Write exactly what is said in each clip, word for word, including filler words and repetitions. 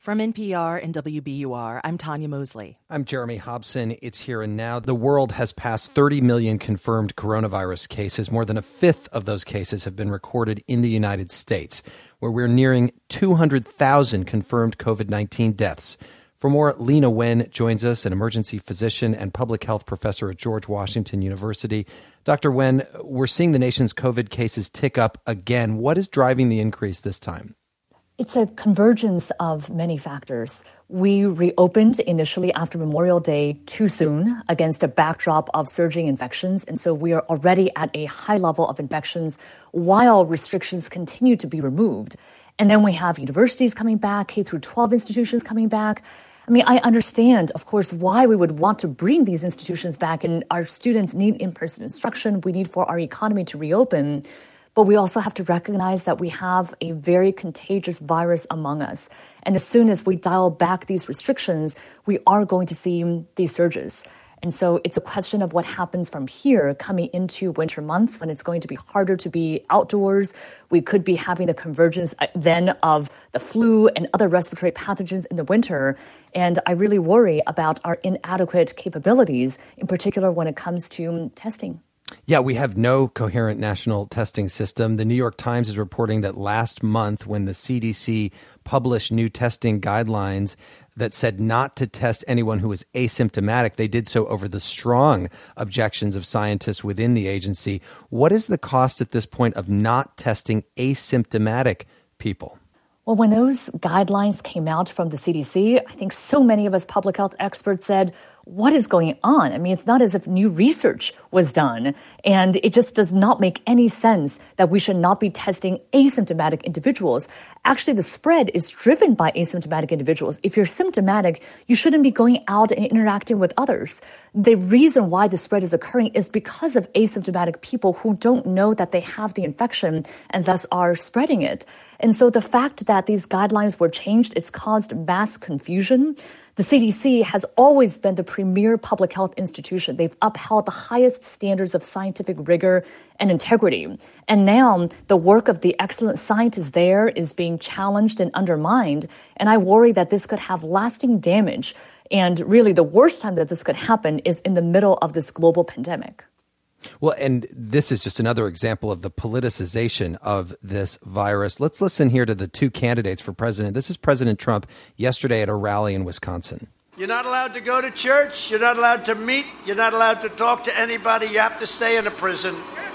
From N P R and W B U R, I'm Tanya Mosley. I'm Jeremy Hobson. It's here and now. The world has passed thirty million confirmed coronavirus cases. More than a fifth of those cases have been recorded in the United States, where we're nearing two hundred thousand confirmed covid nineteen deaths. For more, Leana Wen joins us, an emergency physician and public health professor at George Washington University. Doctor Wen, we're seeing the nation's COVID cases tick up again. What is driving the increase this time? It's a convergence of many factors. We reopened initially after Memorial Day too soon against a backdrop of surging infections. And so we are already at a high level of infections while restrictions continue to be removed. And then we have universities coming back, K through twelve institutions coming back. I mean, I understand, of course, why we would want to bring these institutions back, and our students need in-person instruction. We need for our economy to reopen. But we also have to recognize that we have a very contagious virus among us. And as soon as we dial back these restrictions, we are going to see these surges. And so it's a question of what happens from here coming into winter months when it's going to be harder to be outdoors. We could be having the convergence then of the flu and other respiratory pathogens in the winter. And I really worry about our inadequate capabilities, in particular when it comes to testing. Yeah, we have no coherent national testing system. The New York Times is reporting that last month, when the C D C published new testing guidelines that said not to test anyone who was asymptomatic, they did so over the strong objections of scientists within the agency. What is the cost at this point of not testing asymptomatic people? Well, when those guidelines came out from the C D C, I think so many of us public health experts said, what is going on? I mean, it's not as if new research was done, and it just does not make any sense that we should not be testing asymptomatic individuals. Actually, the spread is driven by asymptomatic individuals. If you're symptomatic, you shouldn't be going out and interacting with others. The reason why the spread is occurring is because of asymptomatic people who don't know that they have the infection and thus are spreading it. And so the fact that these guidelines were changed, it's caused mass confusion. The C D C has always been the premier public health institution. They've upheld the highest standards of scientific rigor and integrity. And now the work of the excellent scientists there is being challenged and undermined. And I worry that this could have lasting damage. And really, the worst time that this could happen is in the middle of this global pandemic. Well, and this is just another example of the politicization of this virus. Let's listen here to the two candidates for president. This is President Trump yesterday at a rally in Wisconsin. You're not allowed to go to church. You're not allowed to meet. You're not allowed to talk to anybody. You have to stay in a prison.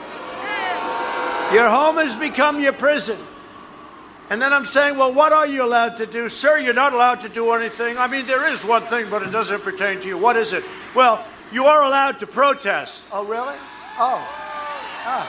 Your home has become your prison. And then I'm saying, well, what are you allowed to do? Sir, you're not allowed to do anything. I mean, there is one thing, but it doesn't pertain to you. What is it? Well, you are allowed to protest. Oh, really? Oh. oh.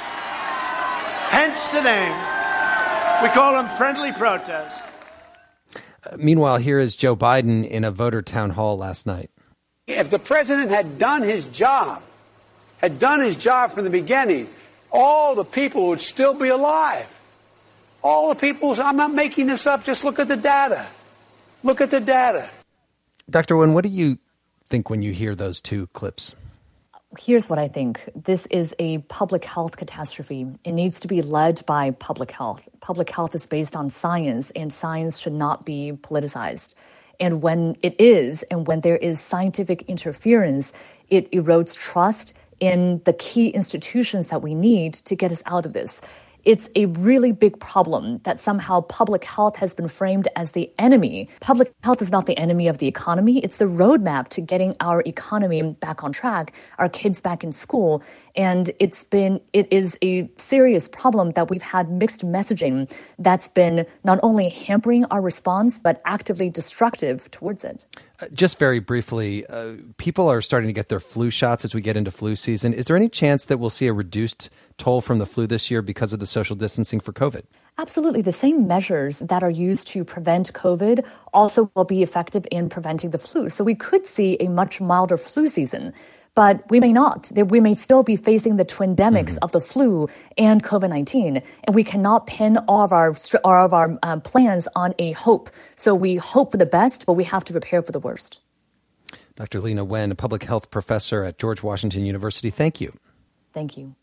Hence the name. We call them friendly protests. Uh, meanwhile, here is Joe Biden in a voter town hall last night. If the president had done his job, had done his job from the beginning, all the people would still be alive. All the people, I'm not making this up, just look at the data. Look at the data. Doctor Wen, what do you think when you hear those two clips? Here's what I think. This is a public health catastrophe. It needs to be led by public health. Public health is based on science, and science should not be politicized. And when it is, and when there is scientific interference, it erodes trust in the key institutions that we need to get us out of this. It's a really big problem that somehow public health has been framed as the enemy. Public health is not the enemy of the economy. It's the roadmap to getting our economy back on track, our kids back in school. And it's been, it is a serious problem that we've had mixed messaging that's been not only hampering our response, but actively destructive towards it. Uh, just very briefly, uh, people are starting to get their flu shots as we get into flu season. Is there any chance that we'll see a reduced toll from the flu this year because of the social distancing for COVID? Absolutely. The same measures that are used to prevent COVID also will be effective in preventing the flu. So we could see a much milder flu season. But we may not. We may still be facing the twindemics mm-hmm. of the flu and COVID nineteen. And we cannot pin all of our, all of our um, plans on a hope. So we hope for the best, but we have to prepare for the worst. Doctor Leana Wen, a public health professor at George Washington University, thank you. Thank you.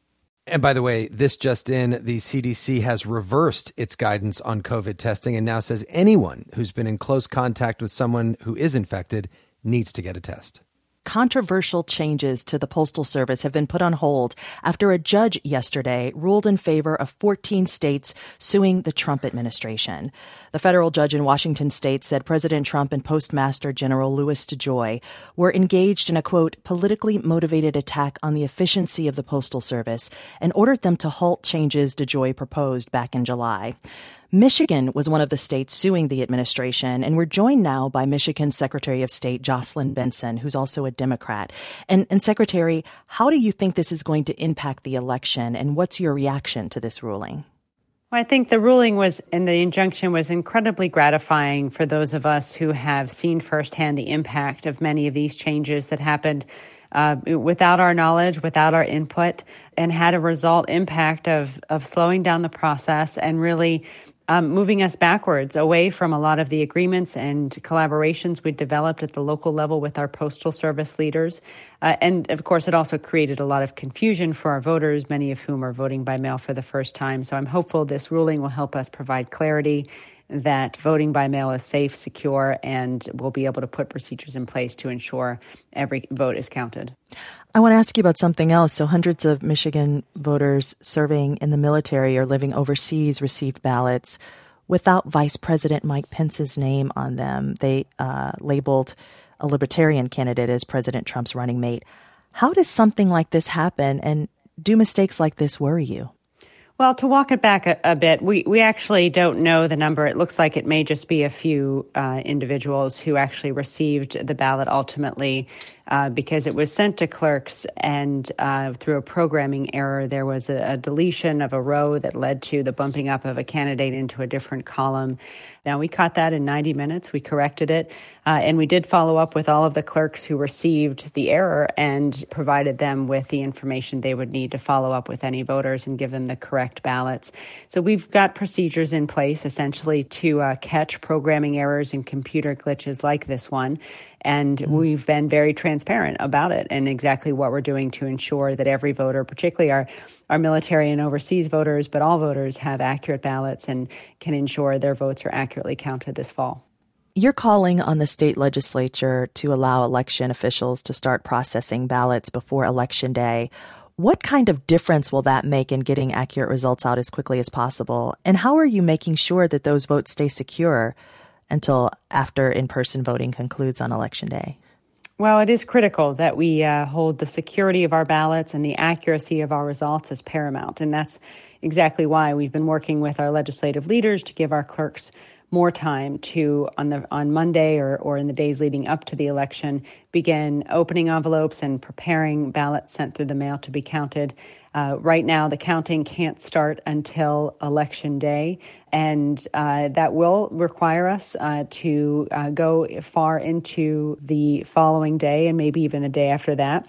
And by the way, this just in, the C D C has reversed its guidance on COVID testing and now says anyone who's been in close contact with someone who is infected needs to get a test. Controversial changes to the Postal Service have been put on hold after a judge yesterday ruled in favor of fourteen states suing the Trump administration. The federal judge in Washington state said President Trump and Postmaster General Louis DeJoy were engaged in a, quote, politically motivated attack on the efficiency of the Postal Service and ordered them to halt changes DeJoy proposed back in July. Michigan was one of the states suing the administration, and we're joined now by Michigan Secretary of State Jocelyn Benson, who's also a Democrat. And, and Secretary, how do you think this is going to impact the election, and what's your reaction to this ruling? Well, I think the ruling was, and the injunction was incredibly gratifying for those of us who have seen firsthand the impact of many of these changes that happened uh, without our knowledge, without our input, and had a result impact of, of slowing down the process and really Um, moving us backwards away from a lot of the agreements and collaborations we developed at the local level with our Postal Service leaders. Uh, and, of course, it also created a lot of confusion for our voters, many of whom are voting by mail for the first time. So I'm hopeful this ruling will help us provide clarity that voting by mail is safe, secure, and we'll be able to put procedures in place to ensure every vote is counted. I want to ask you about something else. So hundreds of Michigan voters serving in the military or living overseas received ballots without Vice President Mike Pence's name on them. They uh, labeled a libertarian candidate as President Trump's running mate. How does something like this happen, and do mistakes like this worry you? Well, to walk it back a, a bit, we, we actually don't know the number. It looks like it may just be a few uh, individuals who actually received the ballot ultimately uh, because it was sent to clerks, and uh, through a programming error, there was a, a deletion of a row that led to the bumping up of a candidate into a different column. Now, we caught that in ninety minutes. We corrected it, uh, and we did follow up with all of the clerks who received the error and provided them with the information they would need to follow up with any voters and give them the correct ballots. So we've got procedures in place, essentially, to uh, catch programming errors and computer glitches like this one. And mm-hmm. we've been very transparent about it and exactly what we're doing to ensure that every voter, particularly our, our military and overseas voters, but all voters have accurate ballots and can ensure their votes are accurately counted this fall. You're calling on the state legislature to allow election officials to start processing ballots before Election Day. What kind of difference will that make in getting accurate results out as quickly as possible? And how are you making sure that those votes stay secure until after in-person voting concludes on Election Day? Well, it is critical that we uh, hold the security of our ballots and the accuracy of our results as paramount. And that's exactly why we've been working with our legislative leaders to give our clerks more time to, on the on Monday or, or in the days leading up to the election, begin opening envelopes and preparing ballots sent through the mail to be counted. Uh, right now, the counting can't start until Election Day, and uh, that will require us uh, to uh, go far into the following day and maybe even the day after that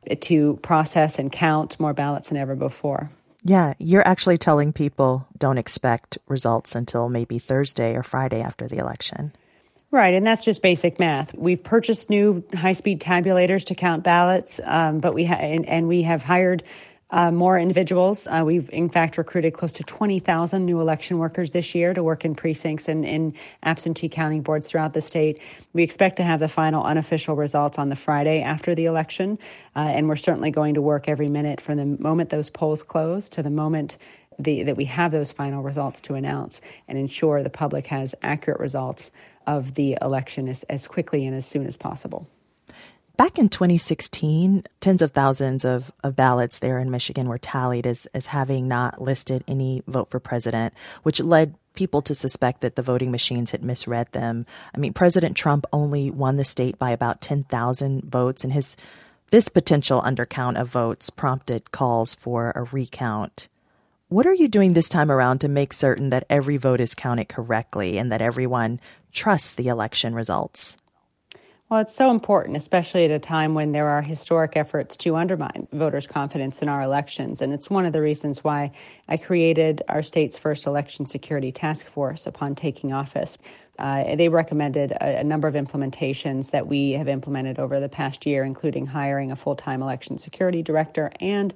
to process and count more ballots than ever before. Yeah, you're actually telling people don't expect results until maybe Thursday or Friday after the election. Right, and that's just basic math. We've purchased new high-speed tabulators to count ballots, um, but we ha- and, and we have hired Uh, more individuals. Uh, we've, in fact, recruited close to twenty thousand new election workers this year to work in precincts and in absentee counting boards throughout the state. We expect to have the final unofficial results on the Friday after the election, uh, and we're certainly going to work every minute from the moment those polls close to the moment the, that we have those final results to announce and ensure the public has accurate results of the election as, as quickly and as soon as possible. Back in twenty sixteen, tens of thousands of, of ballots there in Michigan were tallied as, as having not listed any vote for president, which led people to suspect that the voting machines had misread them. I mean, President Trump only won the state by about ten thousand votes, and his this potential undercount of votes prompted calls for a recount. What are you doing this time around to make certain that every vote is counted correctly and that everyone trusts the election results? Well, it's so important, especially at a time when there are historic efforts to undermine voters' confidence in our elections. And it's one of the reasons why I created our state's first election security task force upon taking office. Uh, they recommended a, a number of implementations that we have implemented over the past year, including hiring a full-time election security director and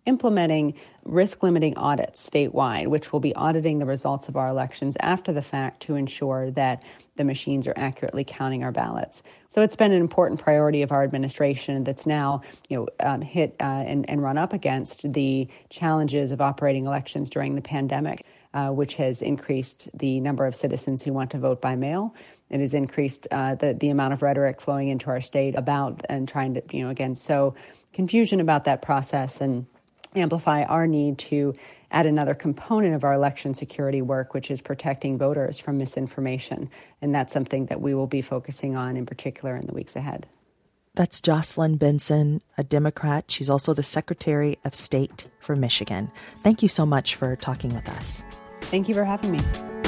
implementing risk-limiting audits statewide, which will be auditing the results of our elections after the fact to ensure that the machines are accurately counting our ballots. So it's been an important priority of our administration that's now, you know, um, hit uh, and, and run up against the challenges of operating elections during the pandemic, uh, which has increased the number of citizens who want to vote by mail. It has increased uh, the, the amount of rhetoric flowing into our state about and trying to, you know, again, sow confusion about that process and amplify our need to add another component of our election security work, which is protecting voters from misinformation. And that's something that we will be focusing on in particular in the weeks ahead. That's Jocelyn Benson, a Democrat. She's also the Secretary of State for Michigan. Thank you so much for talking with us. Thank you for having me.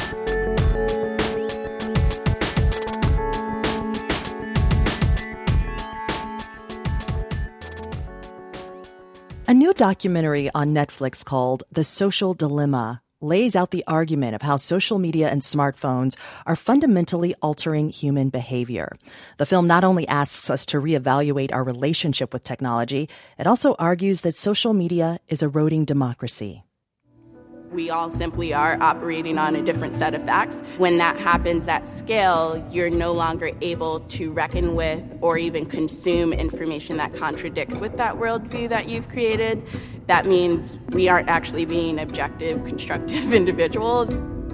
A new documentary on Netflix called The Social Dilemma lays out the argument of how social media and smartphones are fundamentally altering human behavior. The film not only asks us to reevaluate our relationship with technology, it also argues that social media is eroding democracy. We all simply are operating on a different set of facts. When that happens at scale, you're no longer able to reckon with or even consume information that contradicts with that worldview that you've created. That means we aren't actually being objective, constructive individuals.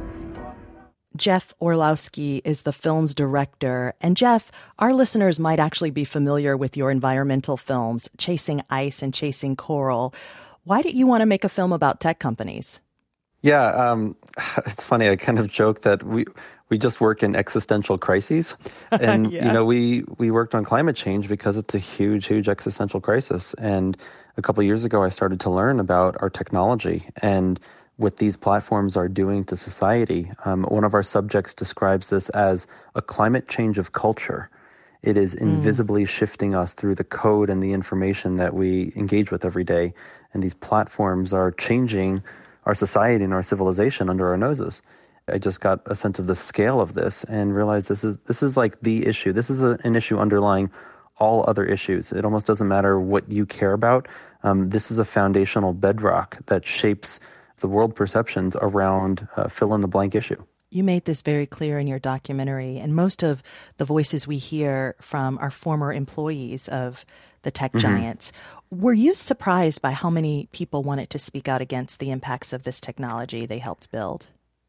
Jeff Orlowski is the film's director. And Jeff, our listeners might actually be familiar with your environmental films, Chasing Ice and Chasing Coral. Why did you want to make a film about tech companies? Yeah, um, it's funny. I kind of joke that we we just work in existential crises, and yeah. you know we we worked on climate change because it's a huge, huge existential crisis. And a couple of years ago, I started to learn about our technology and what these platforms are doing to society. Um, one of our subjects describes this as a climate change of culture. It is invisibly mm. shifting us through the code and the information that we engage with every day, and these platforms are changing our society and our civilization under our noses. I just got a sense of the scale of this and realized this is this is like the issue. This is a, an issue underlying all other issues. It almost doesn't matter what you care about. Um, this is a foundational bedrock that shapes the world perceptions around uh, fill-in-the-blank issue. You made this very clear in your documentary, and most of the voices we hear from are former employees of the tech mm-hmm. giants. Were you surprised by how many people wanted to speak out against the impacts of this technology they helped build?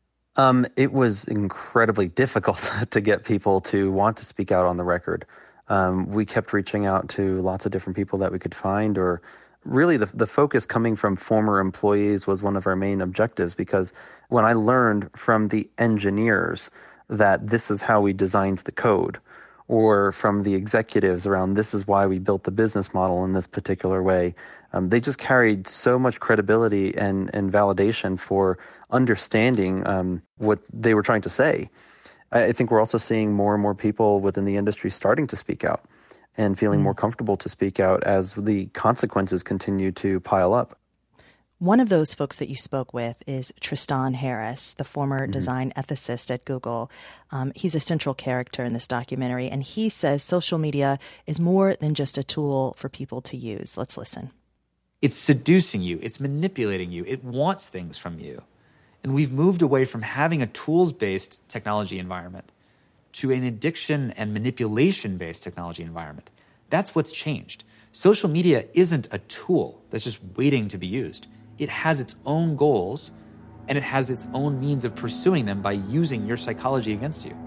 Um, it was incredibly difficult to get people to want to speak out on the record. Um, we kept reaching out to lots of different people that we could find, or really the, the focus coming from former employees was one of our main objectives, because when I learned from the engineers that this is how we designed the code, or from the executives around this is why we built the business model in this particular way, um, they just carried so much credibility and, and validation for understanding um, what they were trying to say. I, I think we're also seeing more and more people within the industry starting to speak out and feeling mm. more comfortable to speak out as the consequences continue to pile up. One of those folks that you spoke with is Tristan Harris, the former mm-hmm. design ethicist at Google. Um, he's a central character in this documentary, and he says social media is more than just a tool for people to use. Let's listen. It's seducing you. It's manipulating you. It wants things from you. And we've moved away from having a tools-based technology environment to an addiction and manipulation-based technology environment. That's what's changed. Social media isn't a tool that's just waiting to be used. It has its own goals, and it has its own means of pursuing them by using your psychology against you.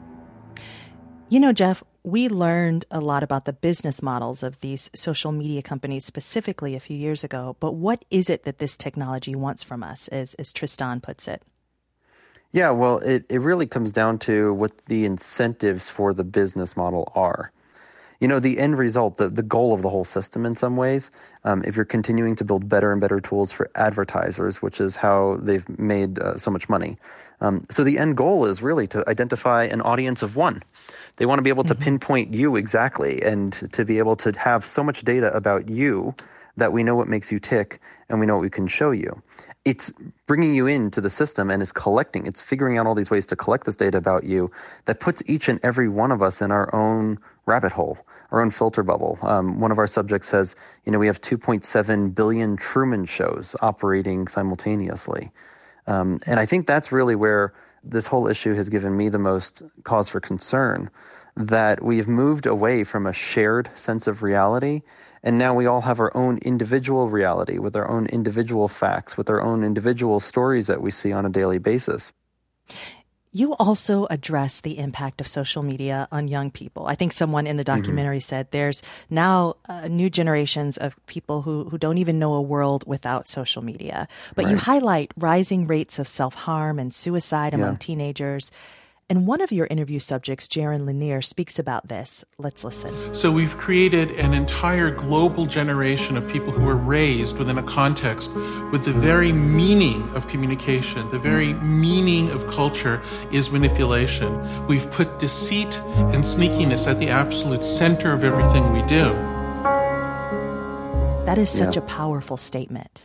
You know, Jeff, we learned a lot about the business models of these social media companies specifically a few years ago. But what is it that this technology wants from us, as, as Tristan puts it? Yeah, well, it, it really comes down to what the incentives for the business model are. You know, the end result, the, the goal of the whole system in some ways, um, if you're continuing to build better and better tools for advertisers, which is how they've made uh, so much money. Um, so the end goal is really to identify an audience of one. They want to be able to mm-hmm. pinpoint you exactly, and to be able to have so much data about you that we know what makes you tick and we know what we can show you. It's bringing you into the system and it's collecting, it's figuring out all these ways to collect this data about you that puts each and every one of us in our own rabbit hole, our own filter bubble. Um, one of our subjects says, you know, we have two point seven billion Truman shows operating simultaneously. Um, and I think that's really where this whole issue has given me the most cause for concern, that we've moved away from a shared sense of reality. And now we all have our own individual reality with our own individual facts, with our own individual stories that we see on a daily basis. You also address the impact of social media on young people. I think someone in the documentary mm-hmm. said there's now uh, new generations of people who, who don't even know a world without social media. But right. you highlight rising rates of self-harm and suicide among yeah. teenagers. And one of your interview subjects, Jaron Lanier, speaks about this. Let's listen. So we've created an entire global generation of people who were raised within a context with the very meaning of communication, the very meaning of culture is manipulation. We've put deceit and sneakiness at the absolute center of everything we do. That is such yeah. a powerful statement.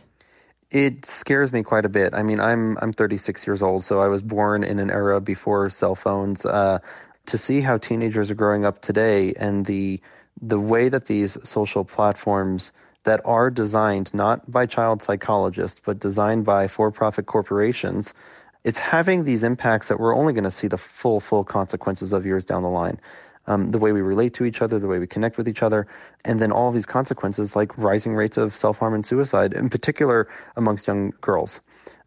It scares me quite a bit. I mean, I'm I'm thirty-six years old, so I was born in an era before cell phones. Uh, to see how teenagers are growing up today and the the way that these social platforms that are designed not by child psychologists, but designed by for-profit corporations, it's having these impacts that we're only going to see the full, full consequences of years down the line. Um, the way we relate to each other, the way we connect with each other, and then all of these consequences like rising rates of self-harm and suicide, in particular amongst young girls.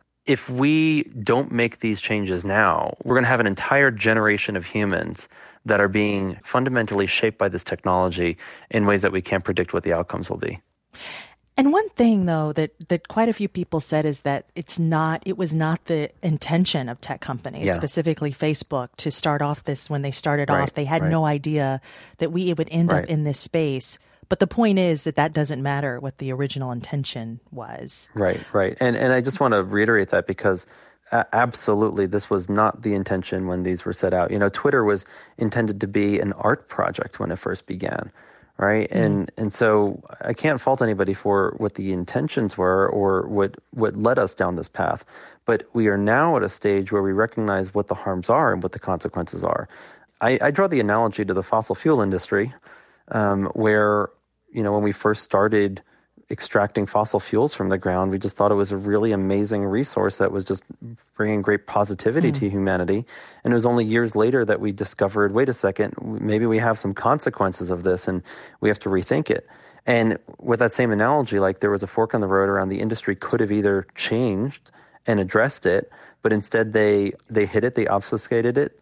If we don't make these changes now, we're going to have an entire generation of humans that are being fundamentally shaped by this technology in ways that we can't predict what the outcomes will be. And one thing, though, that, that quite a few people said is that it's not, it was not the intention of tech companies, yeah. specifically Facebook, to start off this when they started right, off. They had right. no idea that we would end right. up in this space. But the point is that that doesn't matter what the original intention was. Right, right. And and I just want to reiterate that because uh, absolutely this was not the intention when these were set out. You know, Twitter was intended to be an art project when it first began. Right. Mm. And and so I can't fault anybody for what the intentions were or what, what led us down this path. But we are now at a stage where we recognize what the harms are and what the consequences are. I, I draw the analogy to the fossil fuel industry, um, where, you know, when we first started extracting fossil fuels from the ground, we just thought it was a really amazing resource that was just bringing great positivity mm. to humanity. And it was only years later that we discovered, wait a second, maybe we have some consequences of this and we have to rethink it. And with that same analogy, like there was a fork on the road around the industry could have either changed and addressed it, but instead they, they hid it, they obfuscated it.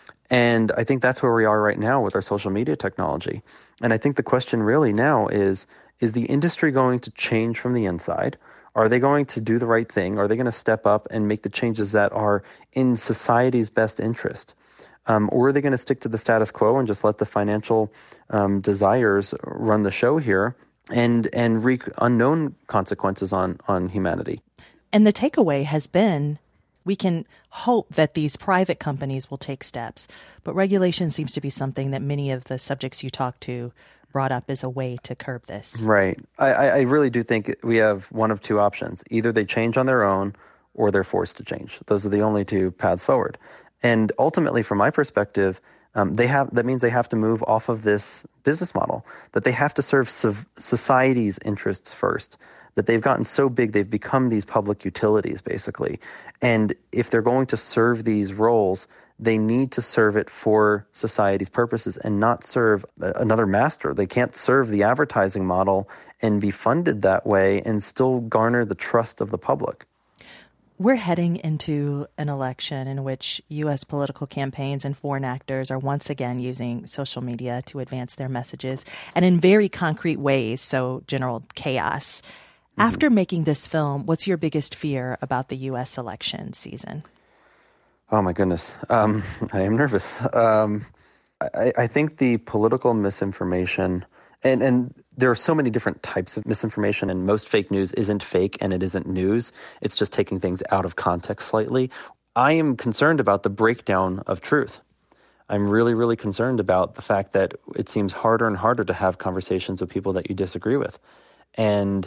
And I think that's where we are right now with our social media technology. And I think the question really now is, is the industry going to change from the inside? Are they going to do the right thing? Are they going to step up and make the changes that are in society's best interest? Um, or are they going to stick to the status quo and just let the financial um, desires run the show here and and wreak unknown consequences on, on humanity? And the takeaway has been we can hope that these private companies will take steps, but regulation seems to be something that many of the subjects you talk to brought up as a way to curb this. Right. I, I really do think we have one of two options. Either they change on their own or they're forced to change. Those are the only two paths forward. And ultimately, from my perspective, um, they have that means they have to move off of this business model, that they have to serve civ- society's interests first, that they've gotten so big, they've become these public utilities, basically. And if they're going to serve these roles, they need to serve it for society's purposes and not serve another master. They can't serve the advertising model and be funded that way and still garner the trust of the public. We're heading into an election in which U S political campaigns and foreign actors are once again using social media to advance their messages, and in very concrete ways, so general chaos. Mm-hmm. After making this film, what's your biggest fear about the U S election season? Oh, my goodness. Um, I am nervous. Um, I, I think the political misinformation, and, and there are so many different types of misinformation, and most fake news isn't fake and it isn't news. It's just taking things out of context slightly. I am concerned about the breakdown of truth. I'm really, really concerned about the fact that it seems harder and harder to have conversations with people that you disagree with. And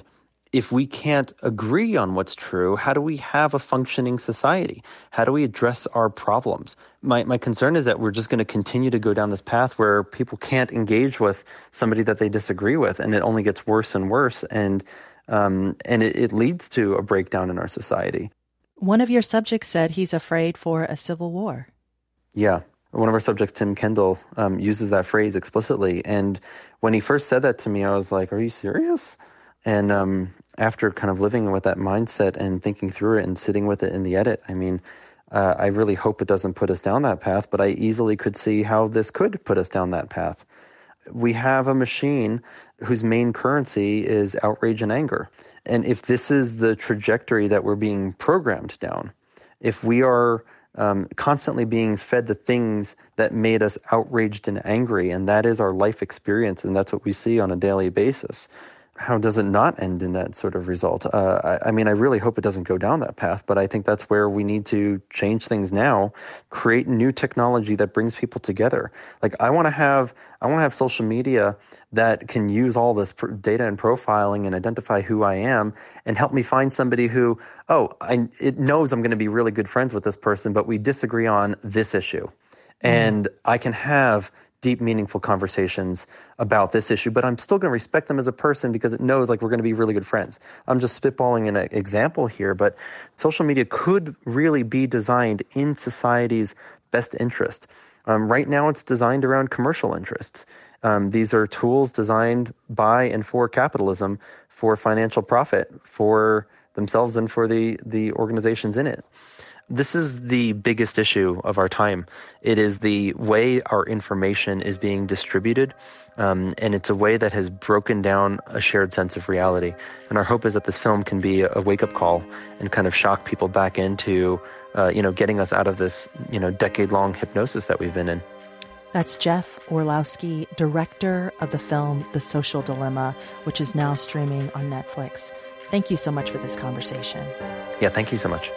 if we can't agree on what's true, how do we have a functioning society? How do we address our problems? My my concern is that we're just going to continue to go down this path where people can't engage with somebody that they disagree with, and it only gets worse and worse, and um, and it, it leads to a breakdown in our society. One of your subjects said he's afraid for a civil war. Yeah. One of our subjects, Tim Kendall, um, uses that phrase explicitly. And when he first said that to me, I was like, are you serious? And um, after kind of living with that mindset and thinking through it and sitting with it in the edit, I mean, uh, I really hope it doesn't put us down that path, but I easily could see how this could put us down that path. We have a machine whose main currency is outrage and anger. And if this is the trajectory that we're being programmed down, if we are um, constantly being fed the things that made us outraged and angry, and that is our life experience, and that's what we see on a daily basis, how does it not end in that sort of result? Uh, I, I mean, I really hope it doesn't go down that path, but I think that's where we need to change things now, create new technology that brings people together. Like I want to have, I want to have social media that can use all this pr- data and profiling and identify who I am and help me find somebody who, oh, I, it knows I'm going to be really good friends with this person, but we disagree on this issue. And mm. I can have deep, meaningful conversations about this issue, but I'm still going to respect them as a person because it knows like we're going to be really good friends. I'm just spitballing an example here, but social media could really be designed in society's best interest. Um, right now, it's designed around commercial interests. Um, these are tools designed by and for capitalism, for financial profit, for themselves and for the, the organizations in it. This is the biggest issue of our time. It is the way our information is being distributed, um, and it's a way that has broken down a shared sense of reality. And our hope is that this film can be a wake-up call and kind of shock people back into, uh, you know, getting us out of this, you know, decade-long hypnosis that we've been in. That's Jeff Orlowski, director of the film The Social Dilemma, which is now streaming on Netflix. Thank you so much for this conversation. Yeah, thank you so much.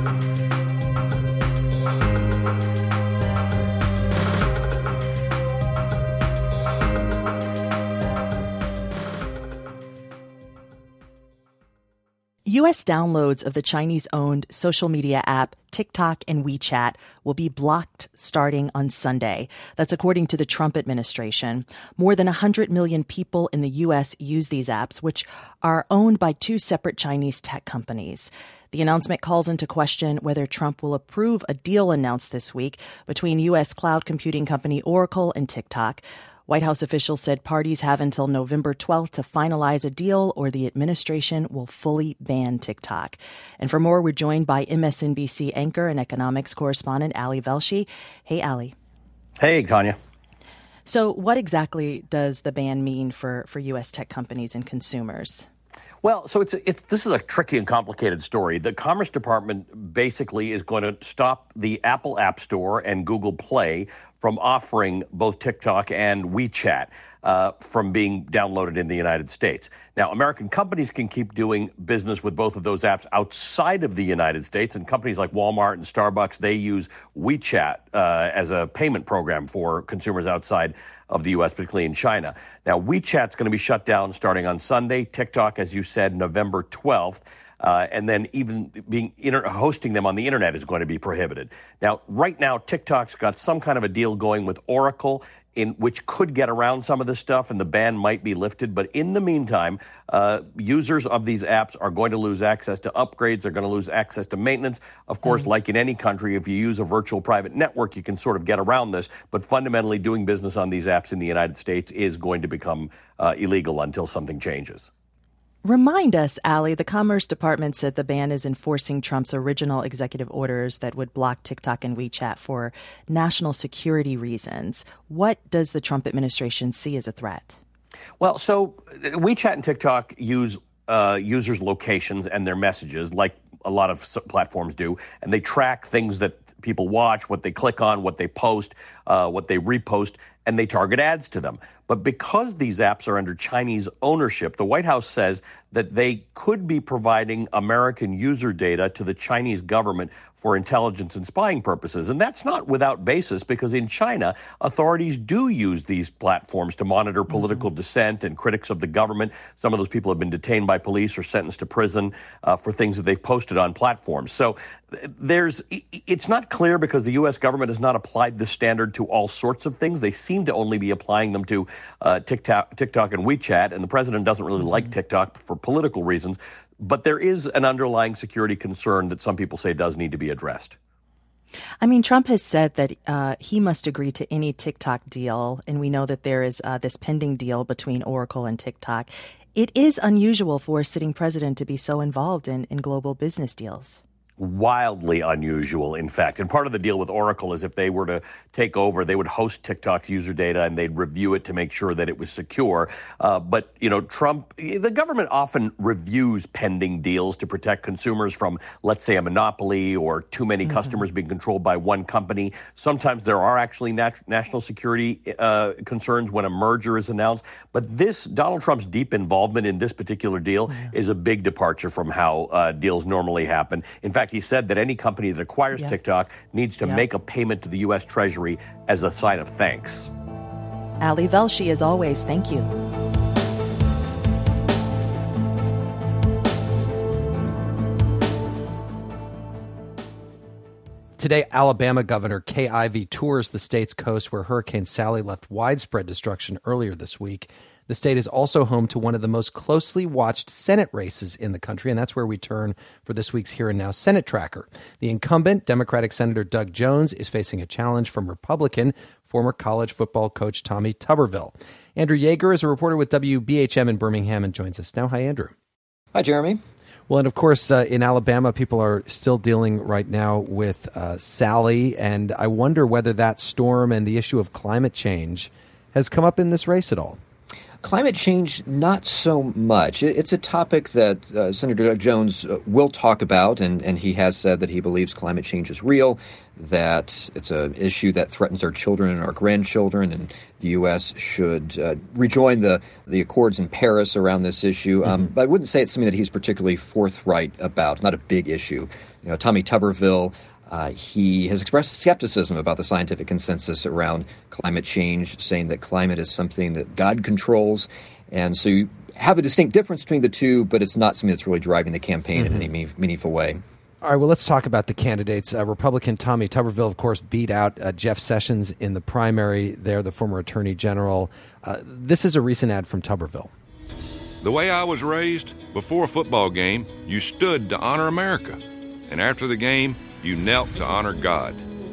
U S downloads of the Chinese-owned social media app TikTok and WeChat will be blocked starting on Sunday. That's according to the Trump administration. More than one hundred million people in the U S use these apps, which are owned by two separate Chinese tech companies. The announcement calls into question whether Trump will approve a deal announced this week between U S cloud computing company Oracle and TikTok. White House officials said parties have until November twelfth to finalize a deal or the administration will fully ban TikTok. And for more, we're joined by M S N B C anchor and economics correspondent Ali Velshi. Hey, Ali. Hey, Tanya. So what exactly does the ban mean for, for U S tech companies and consumers? Well, so it's it's this is a tricky and complicated story. The Commerce Department basically is going to stop the Apple App Store and Google Play from offering both TikTok and WeChat uh, from being downloaded in the United States. Now, American companies can keep doing business with both of those apps outside of the United States, and companies like Walmart and Starbucks, they use WeChat uh, as a payment program for consumers outside of the U S, particularly in China. Now, WeChat's going to be shut down starting on Sunday. TikTok, as you said, November twelfth. Uh, and then even being inter- hosting them on the internet is going to be prohibited. Now, right now, TikTok's got some kind of a deal going with Oracle, in which could get around some of this stuff, and the ban might be lifted. But in the meantime, uh, users of these apps are going to lose access to upgrades. They're going to lose access to maintenance. Of course, mm-hmm. like in any country, if you use a virtual private network, you can sort of get around this. But fundamentally, doing business on these apps in the United States is going to become uh, illegal until something changes. Remind us, Ali, the Commerce Department said the ban is enforcing Trump's original executive orders that would block TikTok and WeChat for national security reasons. What does the Trump administration see as a threat? Well, so WeChat and TikTok use uh, users' locations and their messages like a lot of platforms do, and they track things that people watch, what they click on, what they post. uh, what they repost, and they target ads to them. But because these apps are under Chinese ownership, the White House says that they could be providing American user data to the Chinese government for intelligence and spying purposes. And that's not without basis, because in China, authorities do use these platforms to monitor political mm-hmm. dissent and critics of the government. Some of those people have been detained by police or sentenced to prison uh, for things that they've posted on platforms. So there's, it's not clear, because the U S government has not applied this standard to all sorts of things. They seem to only be applying them to uh, TikTok, TikTok and WeChat, and the president doesn't really mm-hmm. like TikTok for political reasons. But there is an underlying security concern that some people say does need to be addressed. I mean, Trump has said that uh, he must agree to any TikTok deal, and we know that there is uh, this pending deal between Oracle and TikTok. It is unusual for a sitting president to be so involved in, in global business deals. Wildly unusual, in fact. And part of the deal with Oracle is if they were to take over, they would host TikTok's user data and they'd review it to make sure that it was secure. Uh, but, you know, Trump, the government often reviews pending deals to protect consumers from, let's say, a monopoly or too many mm-hmm. customers being controlled by one company. Sometimes there are actually nat- national security uh, concerns when a merger is announced. But this, Donald Trump's deep involvement in this particular deal yeah. is a big departure from how uh, deals normally happen. In fact, he said that any company that acquires yeah. TikTok needs to yeah. make a payment to the U S Treasury as a sign of thanks. Ali Velshi, as always, thank you. Today, Alabama Governor Kay Ivey tours the state's coast where Hurricane Sally left widespread destruction earlier this week. The state is also home to one of the most closely watched Senate races in the country, and that's where we turn for this week's Here and Now Senate Tracker. The incumbent, Democratic Senator Doug Jones, is facing a challenge from Republican, former college football coach Tommy Tuberville. Andrew Yeager is a reporter with W B H M in Birmingham and joins us now. Hi, Andrew. Hi, Jeremy. Well, and of course, uh, in Alabama, people are still dealing right now with uh, Sally, and I wonder whether that storm and the issue of climate change has come up in this race at all. Climate change, not so much. It's a topic that uh, Senator Doug Jones uh, will talk about, and, and he has said that he believes climate change is real, that it's an issue that threatens our children and our grandchildren, and the U S should uh, rejoin the, the accords in Paris around this issue. Um, mm-hmm. But I wouldn't say it's something that he's particularly forthright about, not a big issue. You know, Tommy Tuberville, Uh, he has expressed skepticism about the scientific consensus around climate change, saying that climate is something that God controls. And so you have a distinct difference between the two, but it's not something that's really driving the campaign mm-hmm. in any me- meaningful way. All right, well, let's talk about the candidates. Uh, Republican Tommy Tuberville, of course, beat out uh, Jeff Sessions in the primary there, the former attorney general. Uh, this is a recent ad from Tuberville. The way I was raised, before a football game, you stood to honor America. And after the game, you knelt to honor God.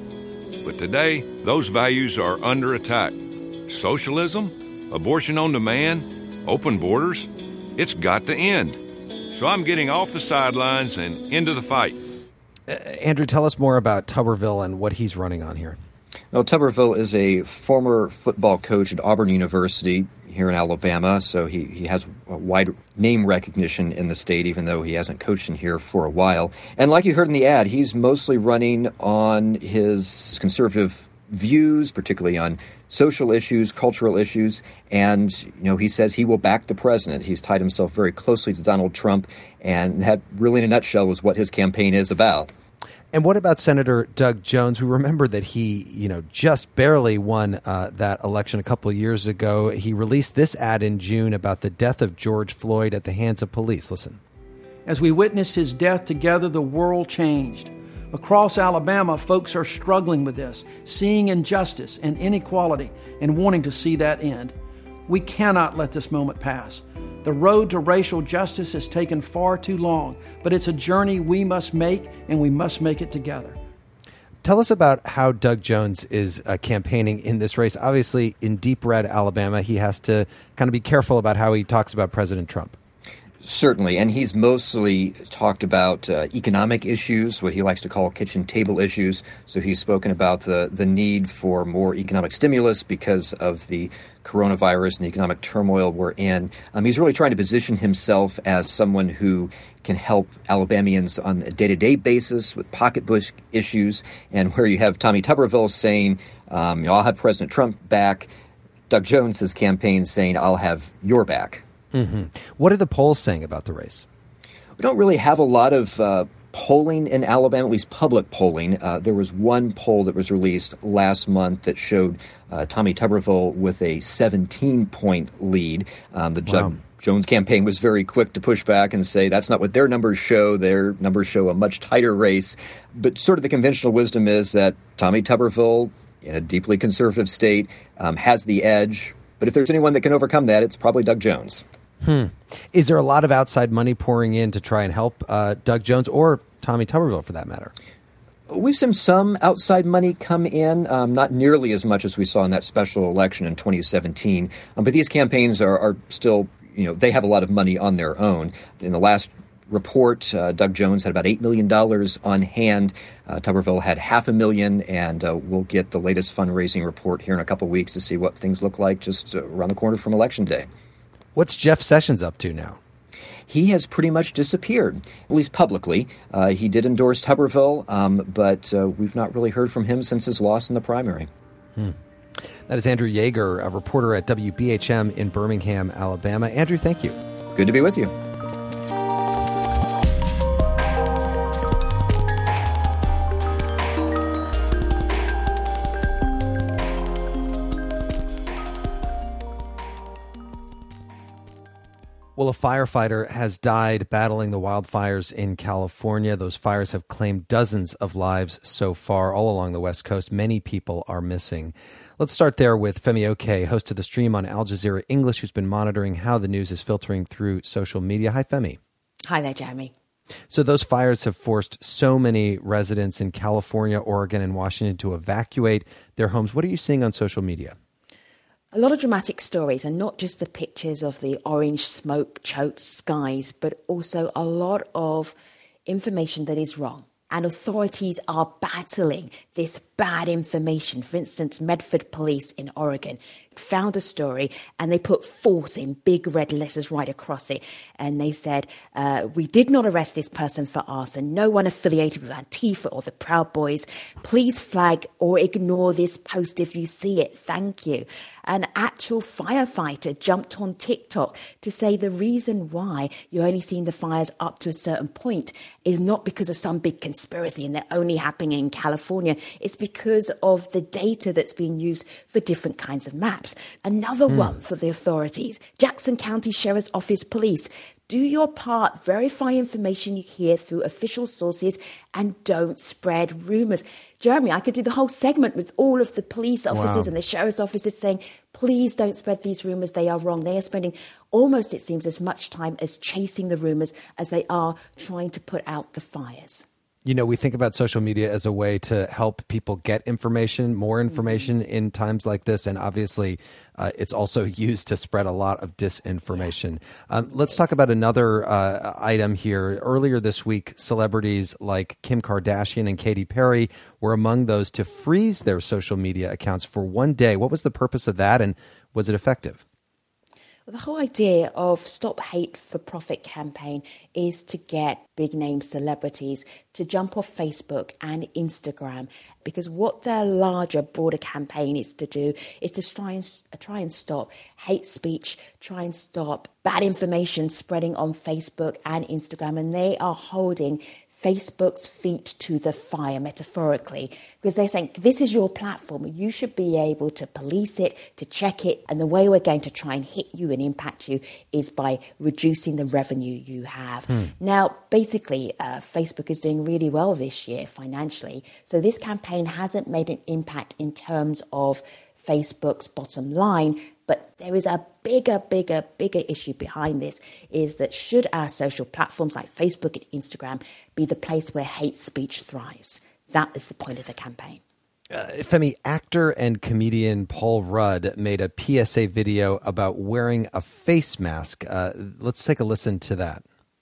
But today, those values are under attack. Socialism, abortion on demand, open borders, it's got to end. So I'm getting off the sidelines and into the fight. Uh, Andrew, tell us more about Tuberville and what he's running on here. Well, Tuberville is a former football coach at Auburn University here in Alabama, so he, he has a wide name recognition in the state, even though he hasn't coached in here for a while. And like you heard in the ad, he's mostly running on his conservative views, particularly on social issues, cultural issues, and you know he says he will back the president. He's tied himself very closely to Donald Trump, and that really in a nutshell is what his campaign is about. And what about Senator Doug Jones? We remember that he, you know, just barely won uh, that election a couple of years ago. He released this ad in June about the death of George Floyd at the hands of police. Listen. As we witnessed his death together, the world changed. Across Alabama, folks are struggling with this, seeing injustice and inequality and wanting to see that end. We cannot let this moment pass. The road to racial justice has taken far too long, but it's a journey we must make, and we must make it together. Tell us about how Doug Jones is uh, campaigning in this race. Obviously, in deep red Alabama, he has to kind of be careful about how he talks about President Trump. Certainly, and he's mostly talked about uh, economic issues, what he likes to call kitchen table issues. So he's spoken about the, the need for more economic stimulus because of the coronavirus and the economic turmoil we're in. Um, he's really trying to position himself as someone who can help Alabamians on a day-to-day basis with pocketbook issues, and where you have Tommy Tuberville saying, um, you know, I'll have President Trump back. Doug Jones' campaign saying, I'll have your back. Mm-hmm. What are the polls saying about the race? We don't really have a lot of uh, polling in Alabama, at least public polling. Uh, there was one poll that was released last month that showed uh, Tommy Tuberville with a seventeen-point lead. Um, the wow. Doug Jones campaign was very quick to push back and say that's not what their numbers show. Their numbers show a much tighter race. But sort of the conventional wisdom is that Tommy Tuberville, in a deeply conservative state, um, has the edge. But if there's anyone that can overcome that, it's probably Doug Jones. Hmm. Is there a lot of outside money pouring in to try and help uh, Doug Jones or Tommy Tuberville, for that matter? We've seen some outside money come in, um, not nearly as much as we saw in that special election in twenty seventeen. Um, but these campaigns are, are still, you know, they have a lot of money on their own. In the last report, uh, Doug Jones had about eight million dollars on hand. Uh, Tuberville had half a million, and uh, we'll get the latest fundraising report here in a couple of weeks to see what things look like just uh, around the corner from Election Day. What's Jeff Sessions up to now? He has pretty much disappeared, at least publicly. Uh, he did endorse Tuberville, um, but uh, we've not really heard from him since his loss in the primary. Hmm. That is Andrew Yeager, a reporter at W B H M in Birmingham, Alabama. Andrew, thank you. Good to be with you. Well, a firefighter has died battling the wildfires in California. Those fires have claimed dozens of lives so far all along the West Coast. Many people are missing. Let's start there with Femi Oke, host of the stream on Al Jazeera English, who's been monitoring how the news is filtering through social media. Hi, Femi. Hi there, Jeremy. So those fires have forced so many residents in California, Oregon, and Washington to evacuate their homes. What are you seeing on social media? A lot of dramatic stories, and not just the pictures of the orange smoke-choked skies, but also a lot of information that is wrong. And authorities are battling this bad information. For instance, Medford Police in Oregon found a story and they put false in big red letters right across it. And they said, uh, we did not arrest this person for arson. No one affiliated with Antifa or the Proud Boys. Please flag or ignore this post if you see it. Thank you. An actual firefighter jumped on TikTok to say the reason why you're only seeing the fires up to a certain point is not because of some big conspiracy and they're only happening in California. It's because of the data that's being used for different kinds of maps. Another mm. one for the authorities. Jackson County Sheriff's Office Police. Do your part, verify information you hear through official sources, and don't spread rumors. Jeremy, I could do the whole segment with all of the police officers wow. and the sheriff's officers saying, please don't spread these rumors. They are wrong. They are spending almost, it seems, as much time as chasing the rumors as they are trying to put out the fires. You know, we think about social media as a way to help people get information, more information mm-hmm. in times like this. And obviously, uh, it's also used to spread a lot of disinformation. Um, let's talk about another uh, item here. Earlier this week, celebrities like Kim Kardashian and Katy Perry were among those to freeze their social media accounts for one day. What was the purpose of that, and was it effective? Well, the whole idea of Stop Hate for Profit campaign is to get big name celebrities to jump off Facebook and Instagram, because what their larger, broader campaign is to do is to try and try and stop hate speech, try and stop bad information spreading on Facebook and Instagram. And they are holding Facebook's feet to the fire, metaphorically, because they're saying, this is your platform. You should be able to police it, to check it. And the way we're going to try and hit you and impact you is by reducing the revenue you have. Hmm. Now, basically, uh, Facebook is doing really well this year financially. So this campaign hasn't made an impact in terms of Facebook's bottom line. But there is a bigger, bigger, bigger issue behind this, is that should our social platforms like Facebook and Instagram be the place where hate speech thrives? That is the point of the campaign. Uh, Femi, actor and comedian Paul Rudd made a P S A video about wearing a face mask. Uh, let's take a listen to that.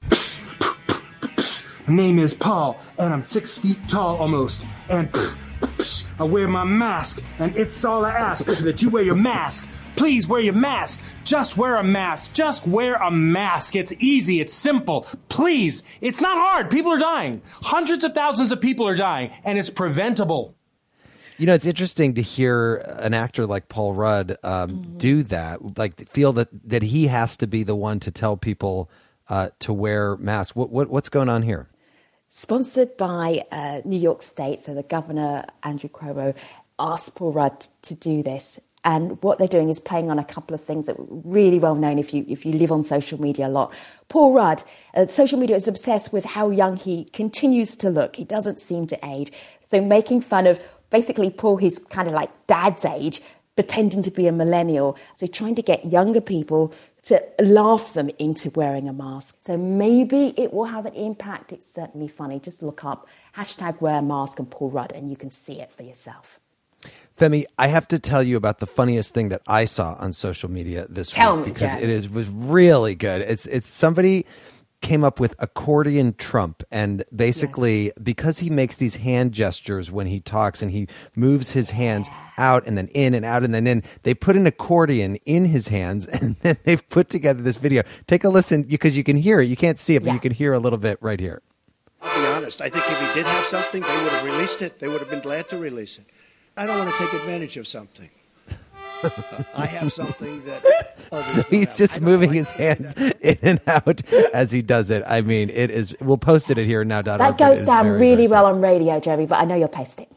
My name is Paul, and I'm six feet tall almost. And I wear my mask, and it's all I ask that you wear your mask. Please wear your mask. Just wear a mask. Just wear a mask. It's easy. It's simple. Please. It's not hard. People are dying. Hundreds of thousands of people are dying, and it's preventable. You know, it's interesting to hear an actor like Paul Rudd um, mm-hmm. do that, like feel that, that he has to be the one to tell people uh, to wear masks. What, what what's going on here? Sponsored by uh, New York State, so the governor, Andrew Cuomo, asked Paul Rudd to do this. And what they're doing is playing on a couple of things that are really well known if you if you live on social media a lot. Paul Rudd, uh, social media is obsessed with how young he continues to look. He doesn't seem to age. So making fun of basically Paul, his kind of like dad's age, pretending to be a millennial. So trying to get younger people to laugh them into wearing a mask. So maybe it will have an impact. It's certainly funny. Just look up hashtag wear a mask and Paul Rudd and you can see it for yourself. Femi, I have to tell you about the funniest thing that I saw on social media this tell week me, because Jen. it is was really good. It's it's somebody came up with accordion Trump, and basically yes. because he makes these hand gestures when he talks and he moves his hands out and then in and out and then in, they put an accordion in his hands and then they've put together this video. Take a listen because you can hear it. You can't see it, but yeah. you can hear a little bit right here. I'll be honest. I think if he did have something, they would have released it. They would have been glad to release it. I don't want to take advantage of something. Uh, I have something that others so he's have. just moving like his hands in and out as he does it. I mean, it is. We'll post it at here now. That goes down very, really very well on radio, Jeremy, but I know you'll post it.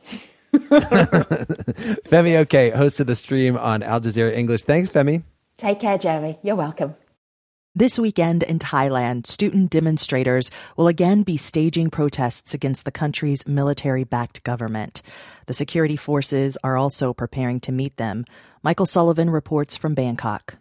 Femi Okay, host of the stream on Al Jazeera English. Thanks, Femi. Take care, Jeremy. You're welcome. This weekend in Thailand, student demonstrators will again be staging protests against the country's military-backed government. The security forces are also preparing to meet them. Michael Sullivan reports from Bangkok.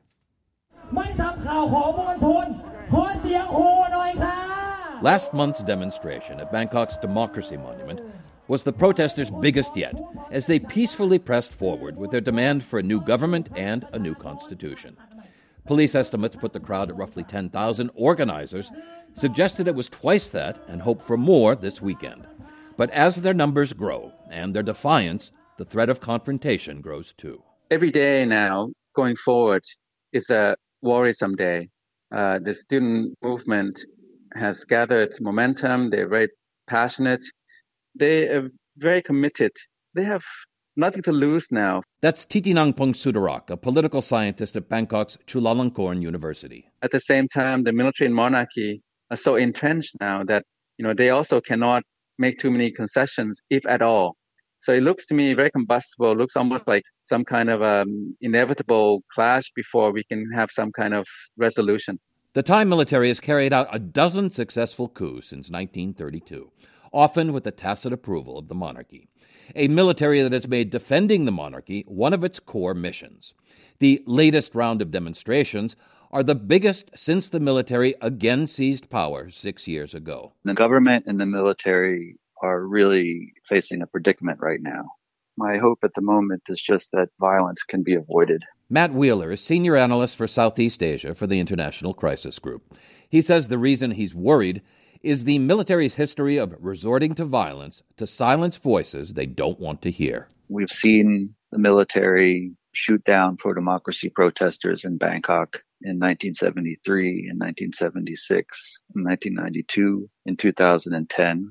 Last month's demonstration at Bangkok's Democracy Monument was the protesters' biggest yet, as they peacefully pressed forward with their demand for a new government and a new constitution. Police estimates put the crowd at roughly ten thousand. Organizers suggested it was twice that and hope for more this weekend. But as their numbers grow and their defiance, the threat of confrontation grows too. Every day now, going forward, is a worrisome day. Uh, the student movement has gathered momentum. They're very passionate. They are very committed. They have nothing to lose now. That's Titinang Pongsudarak, a political scientist at Bangkok's Chulalongkorn University. At the same time, the military and monarchy are so entrenched now that, you know, they also cannot make too many concessions, if at all. So it looks to me very combustible. It looks almost like some kind of um, inevitable clash before we can have some kind of resolution. The Thai military has carried out a dozen successful coups since nineteen thirty-two, often with the tacit approval of the monarchy. A military that has made defending the monarchy one of its core missions. The latest round of demonstrations are the biggest since the military again seized power six years ago. The government and the military are really facing a predicament right now. My hope at the moment is just that violence can be avoided. Matt Wheeler is senior analyst for Southeast Asia for the International Crisis Group. He says the reason he's worried is the military's history of resorting to violence to silence voices they don't want to hear. We've seen the military shoot down pro-democracy protesters in Bangkok in nineteen seventy-three, in nineteen seventy-six, in nineteen ninety-two, in two thousand ten.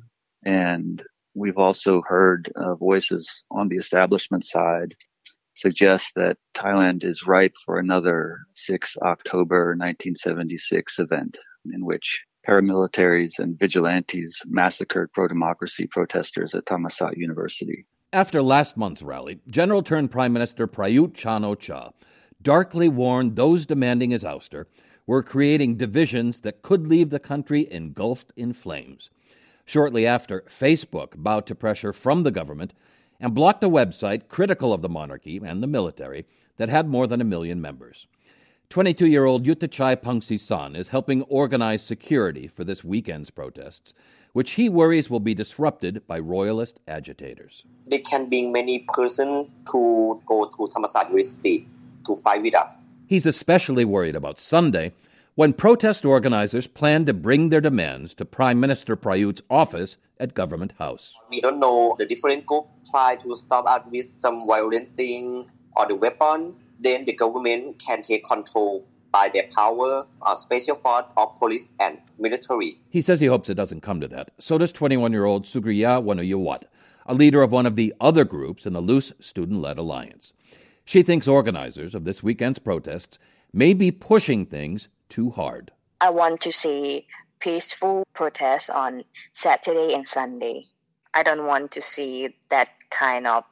And we've also heard uh, voices on the establishment side suggest that Thailand is ripe for another sixth of October nineteen seventy-six event in which paramilitaries and vigilantes massacred pro-democracy protesters at Thammasat University. After last month's rally, General-turned-Prime Minister Prayut Chan-o-cha darkly warned those demanding his ouster were creating divisions that could leave the country engulfed in flames. Shortly after, Facebook bowed to pressure from the government and blocked a website critical of the monarchy and the military that had more than a million members. twenty-two-year-old Yuttachai Pangsisan is helping organize security for this weekend's protests, which he worries will be disrupted by royalist agitators. They can bring many persons to go to Thammasat University to fight with us. He's especially worried about Sunday, when protest organizers plan to bring their demands to Prime Minister Prayut's office at Government House. We don't know, the different group try to stop us with some violent thing or the weapon. Then the government can take control by their power, uh, special force of police and military. He says he hopes it doesn't come to that. So does twenty-one-year-old Sugriya Wanuyawat, a leader of one of the other groups in the loose student-led alliance. She thinks organizers of this weekend's protests may be pushing things too hard. I want to see peaceful protests on Saturday and Sunday. I don't want to see that kind of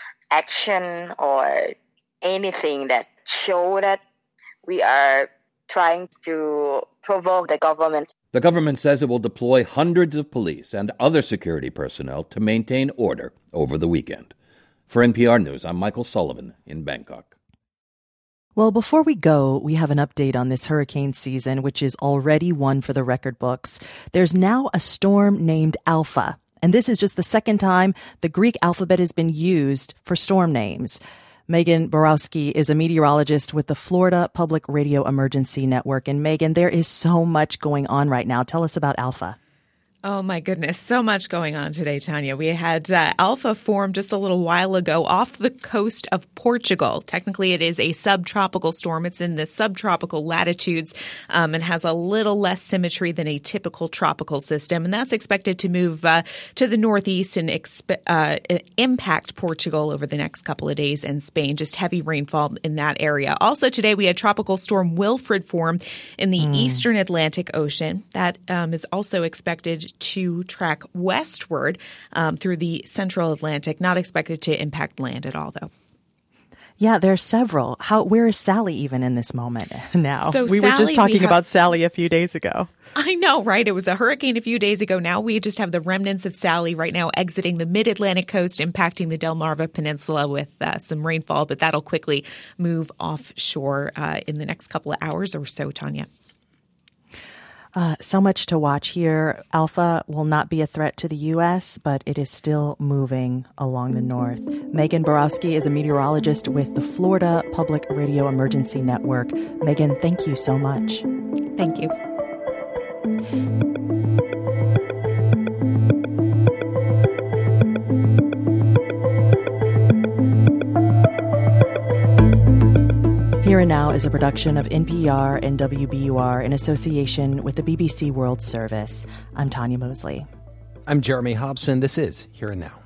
action or anything that show that we are trying to provoke the government. The government says it will deploy hundreds of police and other security personnel to maintain order over the weekend. For N P R News, I'm Michael Sullivan in Bangkok. Well, before we go, we have an update on this hurricane season, which is already one for the record books. There's now a storm named Alpha, and this is just the second time the Greek alphabet has been used for storm names. Megan Borowski is a meteorologist with the Florida Public Radio Emergency Network. And Megan, there is so much going on right now. Tell us about Alpha. Oh, my goodness. So much going on today, Tanya. We had uh, Alpha form just a little while ago off the coast of Portugal. Technically, it is a subtropical storm. It's in the subtropical latitudes um, and has a little less symmetry than a typical tropical system. And that's expected to move uh, to the northeast and expe- uh, impact Portugal over the next couple of days, and Spain. Just heavy rainfall in that area. Also today, we had Tropical Storm Wilfred form in the mm. eastern Atlantic Ocean. That um, is also expected to track westward um, through the central Atlantic. Not expected to impact land at all, though. Yeah, there are several. How? Where is Sally even in this moment now? So we Sally, were just talking we have, about Sally a few days ago. I know, right? It was a hurricane a few days ago. Now we just have the remnants of Sally right now exiting the mid-Atlantic coast, impacting the Delmarva Peninsula with uh, some rainfall, but that'll quickly move offshore uh, in the next couple of hours or so, Tanya. Uh, so much to watch here. Alpha will not be a threat to the U S, but it is still moving along the north. Megan Borowski is a meteorologist with the Florida Public Radio Emergency Network. Megan, thank you so much. Thank you. Here and Now is a production of N P R and W B U R in association with the B B C World Service. I'm Tanya Mosley. I'm Jeremy Hobson. This is Here and Now.